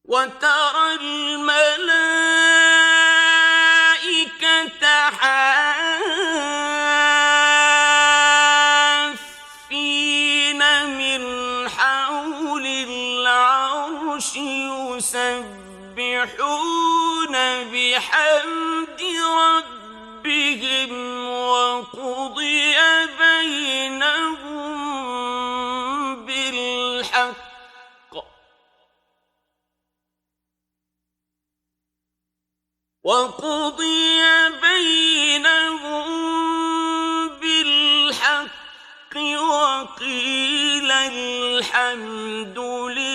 وترى الملائكة حافين من حول العرش يسبحون بحمد ربهم وقضي بينهم بالحق وقيل الحمد لله